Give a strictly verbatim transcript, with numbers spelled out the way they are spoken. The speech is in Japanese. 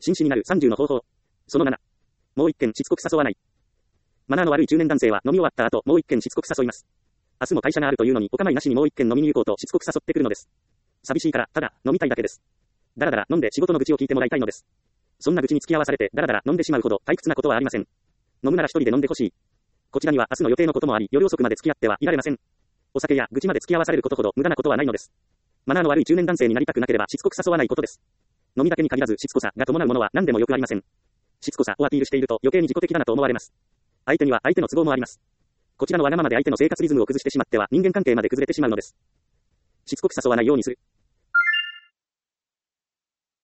紳士になるさんじゅうの方法。そのなな。もう一件しつこく誘わない。マナーの悪い中年男性は飲み終わった後、もう一件しつこく誘います。明日も会社があるというのにお構いなしにもう一件飲みに行こうとしつこく誘ってくるのです。寂しいから、ただ、飲みたいだけです。だらだら飲んで仕事の愚痴を聞いてもらいたいのです。そんな愚痴に付き合わされて、だらだら飲んでしまうほど退屈なことはありません。飲むなら一人で飲んでほしい。こちらには明日の予定のこともあり、夜遅くまで付き合ってはいられません。お酒や愚痴まで付き合わされることほど無駄なことはないのです。マナーの悪い中年男性になりたくなければしつこく誘わないことです。飲みだけに限らずしつこさが伴うものは何でもよくありません。しつこさをアピールしていると余計に自己的だなと思われます。相手には相手の都合もあります。こちらのわがままで相手の生活リズムを崩してしまっては人間関係まで崩れてしまうのです。しつこく誘わないようにする。